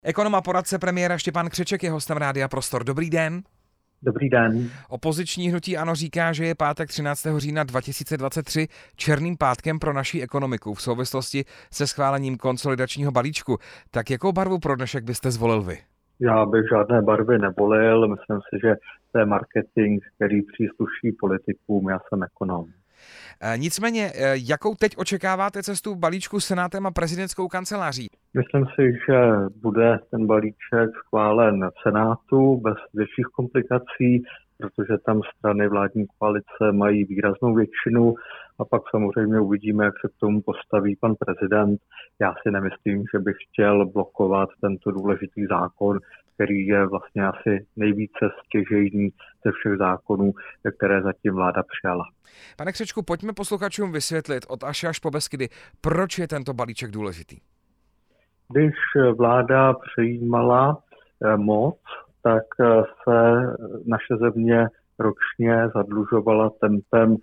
Ekonom a poradce premiéra Štěpán Křeček je hostem Rádia Prostor. Dobrý den. Dobrý den. Opoziční hnutí ANO říká, že je pátek 13. října 2023 černým pátkem pro naši ekonomiku v souvislosti se schválením konsolidačního balíčku. Tak jakou barvu pro dnešek byste zvolil vy? Já bych žádné barvy nevolil. Myslím si, že to je marketing, který přísluší politikům. Já jsem ekonom. Nicméně, jakou teď očekáváte cestu balíčku Senátem a prezidentskou kanceláří? Myslím si, že bude ten balíček schválen v Senátu bez větších komplikací, protože tam strany vládní koalice mají výraznou většinu a pak samozřejmě uvidíme, jak se k tomu postaví pan prezident. Já si nemyslím, že bych chtěl blokovat tento důležitý zákon, který je vlastně asi nejvíce stěžejní ze všech zákonů, které zatím vláda přijala. Pane Křečku, pojďme posluchačům vysvětlit od Aši až po Beskydy, proč je tento balíček důležitý. Když vláda přejímala moc, tak se naše země ročně zadlužovala tempem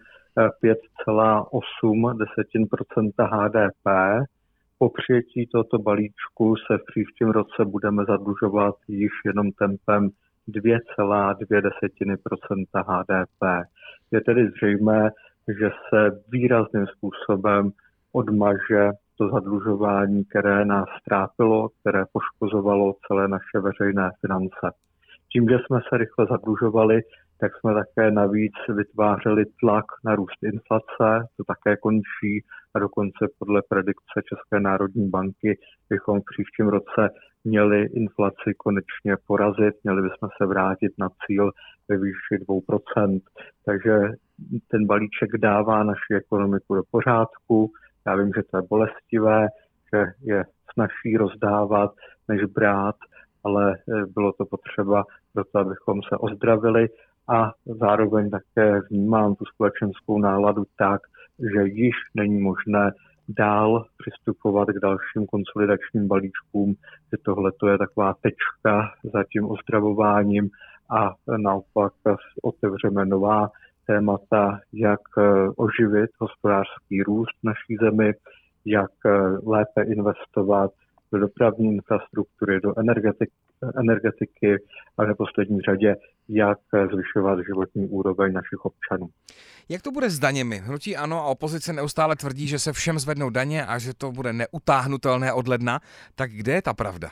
5,8% HDP. Po přijetí tohoto balíčku se v příštím roce budeme zadlužovat již jenom tempem 2,2% HDP. Je tedy zřejmé, že se výrazným způsobem odmaže to zadlužování, které nás trápilo, které poškozovalo celé naše veřejné finance. Tím, že jsme se rychle zadlužovali, tak jsme také navíc vytvářeli tlak na růst inflace, to také končí a dokonce podle predikce České národní banky bychom v příštím roce měli inflaci konečně porazit, měli bychom se vrátit na cíl ve výši 2%. Takže ten balíček dává naši ekonomiku do pořádku. Já vím, že to je bolestivé, že je snazší rozdávat, než brát, ale bylo to potřeba proto, abychom se ozdravili a zároveň také vnímám tu společenskou náladu tak, že již není možné dál přistupovat k dalším konsolidačním balíčkům, že tohle je taková tečka za tím ozdravováním a naopak otevřeme nová témata, jak oživit hospodářský růst v naší zemi, jak lépe investovat do dopravní infrastruktury, do energetiky a v neposlední řadě, jak zvyšovat životní úroveň našich občanů. Jak to bude s daněmi? Hnutí ANO a opozice neustále tvrdí, že se všem zvednou daně a že to bude neutáhnutelné od ledna. Tak kde je ta pravda?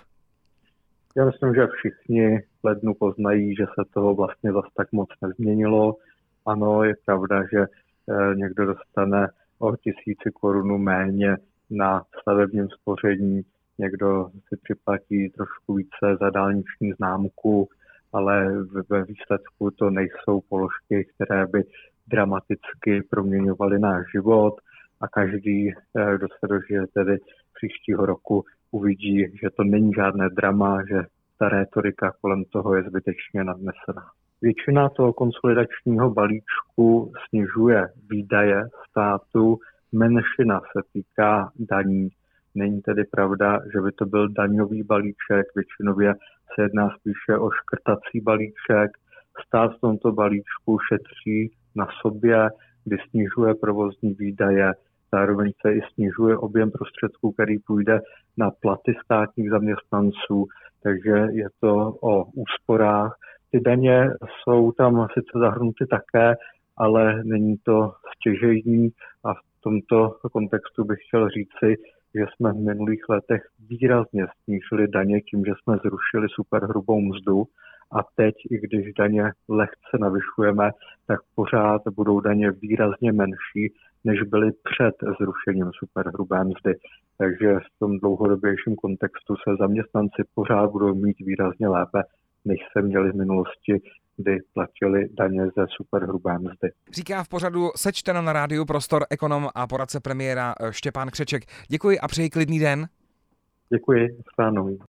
Já myslím, že všichni v lednu poznají, že se toho vlastně zas tak moc nezměnilo. Ano, je pravda, že někdo dostane o 1000 korun méně na stavebním spoření, někdo si připlatí trošku více za dálniční známku, ale ve výsledku to nejsou položky, které by dramaticky proměňovaly náš život a každý, kdo se dožije tedy příštího roku, uvidí, že to není žádné drama, že ta rétorika kolem toho je zbytečně nadnesená. Většina toho konsolidačního balíčku snižuje výdaje státu, menšina se týká daní. Není tedy pravda, že by to byl daňový balíček, většinově se jedná spíše o škrtací balíček. Stát v tomto balíčku šetří na sobě, kdy snižuje provozní výdaje, zároveň se i snižuje objem prostředků, který půjde na platy státních zaměstnanců, takže je to o úsporách. Ty daně jsou tam sice zahrnuty také, ale není to stěžejní a v tomto kontextu bych chtěl říci, že jsme v minulých letech výrazně snížili daně tím, že jsme zrušili superhrubou mzdu a teď, i když daně lehce navyšujeme, tak pořád budou daně výrazně menší, než byly před zrušením superhrubé mzdy. Takže v tom dlouhodobějším kontextu se zaměstnanci pořád budou mít výrazně lépe, než se měli v minulosti, kdy platili daně ze superhrubé mzdy. Říká v pořadu Sečteno na Rádiu Prostor ekonom a poradce premiéra Štěpán Křeček. Děkuji a přeji klidný den. Děkuji, shledanou.